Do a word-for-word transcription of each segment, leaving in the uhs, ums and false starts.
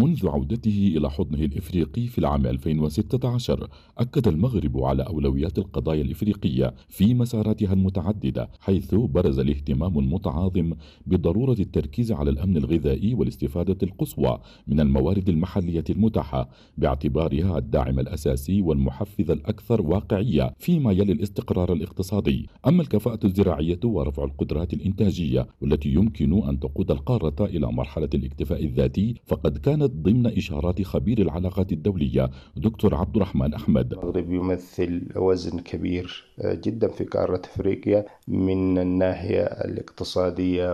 منذ عودته إلى حضنه الإفريقي في العام ألفين وستة عشر، أكد المغرب على أولويات القضايا الإفريقية في مساراتها المتعددة، حيث برز الاهتمام المتعاظم بضرورة التركيز على الأمن الغذائي والاستفادة القصوى من الموارد المحلية المتاحة باعتبارها الداعم الأساسي والمحفز الأكثر واقعية فيما يلي الاستقرار الاقتصادي. أما الكفاءة الزراعية ورفع القدرات الإنتاجية والتي يمكن أن تقود القارة إلى مرحلة الاكتفاء الذاتي، فقد كانت ضمن إشارات خبير العلاقات الدولية دكتور عبد الرحمن أحمد. المغرب يمثل وزن كبير جدا في قارة أفريقيا من الناحية الاقتصادية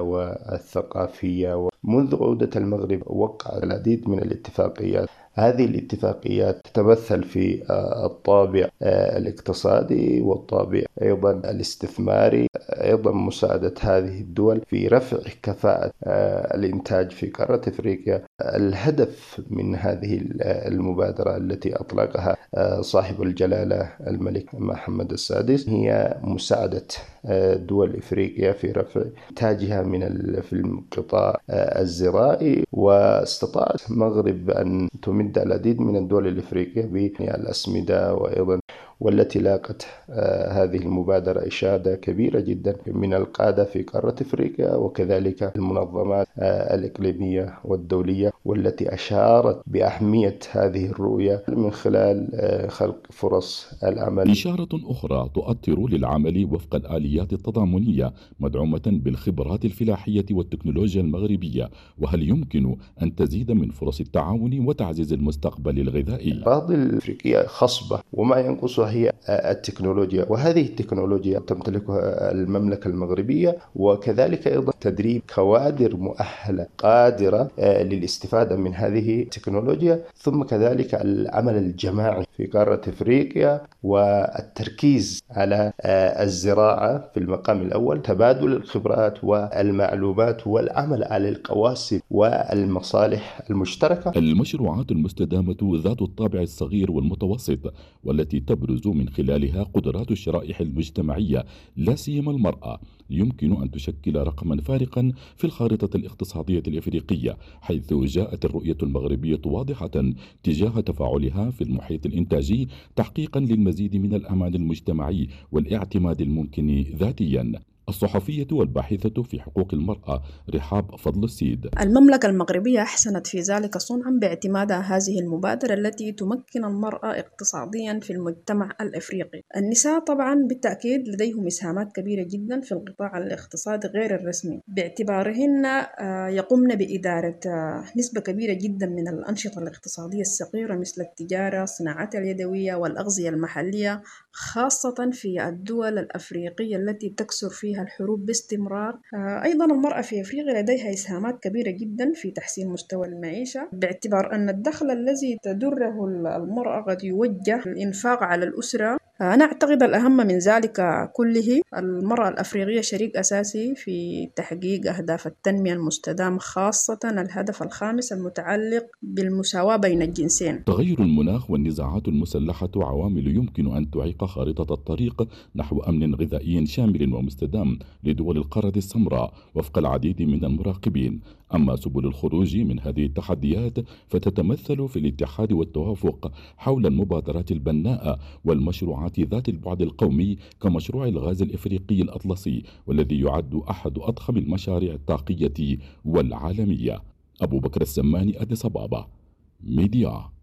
والثقافية. منذ عودة المغرب وقع العديد من الاتفاقيات. هذه الاتفاقيات تتمثل في الطابع الاقتصادي والطابع أيضا الاستثماري، أيضا مساعدة هذه الدول في رفع كفاءة الإنتاج في قارة أفريقيا. الهدف من هذه المبادرة التي أطلقها صاحب الجلالة الملك محمد السادس هي مساعدة دول إفريقيا في رفع إنتاجها من في القطاع الزراعي، واستطاعت المغرب أن تمد العديد من الدول الإفريقية بالأسمدة وأيضا والتي لاقت آه هذه المبادرة إشادة كبيرة جدا من القادة في قارة أفريقيا وكذلك المنظمات آه الإقليمية والدولية، والتي أشارت بأهمية هذه الرؤية من خلال آه خلق فرص العمل. إشارة أخرى تؤطر للعمل وفق الآليات التضامنية مدعومة بالخبرات الفلاحية والتكنولوجيا المغربية، وهل يمكن أن تزيد من فرص التعاون وتعزيز المستقبل الغذائي؟ الأراضي الأفريقية خصبة وما ينقصها هي التكنولوجيا، وهذه التكنولوجيا تمتلكها المملكة المغربية، وكذلك أيضا تدريب كوادر مؤهلة قادرة للاستفادة من هذه التكنولوجيا، ثم كذلك العمل الجماعي في قارة أفريقيا والتركيز على الزراعة في المقام الأول، تبادل الخبرات والمعلومات والعمل على القواسم والمصالح المشتركة. المشروعات المستدامة ذات الطابع الصغير والمتوسط والتي تبرز من خلالها قدرات الشرائح المجتمعية لا سيما المرأة يمكن أن تشكل رقما فارقا في الخارطة الاقتصادية الإفريقية، حيث جاءت الرؤية المغربية واضحة تجاه تفاعلها في المحيط الإنتاجي تحقيقا للمزيد من الأمان المجتمعي والاعتماد الممكن ذاتيا. الصحفية والباحثة في حقوق المرأة رحاب فضل السيد. المملكة المغربية أحسنت في ذلك صنعا باعتمادها هذه المبادرة التي تمكن المرأة اقتصاديا في المجتمع الأفريقي. النساء طبعا بالتأكيد لديهم إسهامات كبيرة جدا في القطاع الاقتصادي غير الرسمي، باعتبارهن يقومن بإدارة نسبة كبيرة جدا من الأنشطة الاقتصادية الصغيرة مثل التجارة، الصناعات اليدوية والأغذية المحلية، خاصة في الدول الأفريقية التي تكثر فيها الحروب باستمرار. أيضا المرأة في أفريقيا لديها إسهامات كبيرة جدا في تحسين مستوى المعيشة، باعتبار أن الدخل الذي تدره المرأة قد يوجه الإنفاق على الأسرة. أنا أعتقد الأهم من ذلك كله المرأة الأفريقية شريك أساسي في تحقيق أهداف التنمية المستدامة، خاصة الهدف الخامس المتعلق بالمساواة بين الجنسين. تغير المناخ والنزاعات المسلحة عوامل يمكن أن تعيق خارطة الطريق نحو أمن غذائي شامل ومستدام لدول القارة السمراء وفق العديد من المراقبين. أما سبل الخروج من هذه التحديات فتتمثل في الاتحاد والتوافق حول المبادرات البناءة والمشروعات ذات البعد القومي كمشروع الغاز الإفريقي الأطلسي، والذي يعد أحد أضخم المشاريع الطاقية والعالمية. أبو بكر السماني، أديس أبابا، ميديا.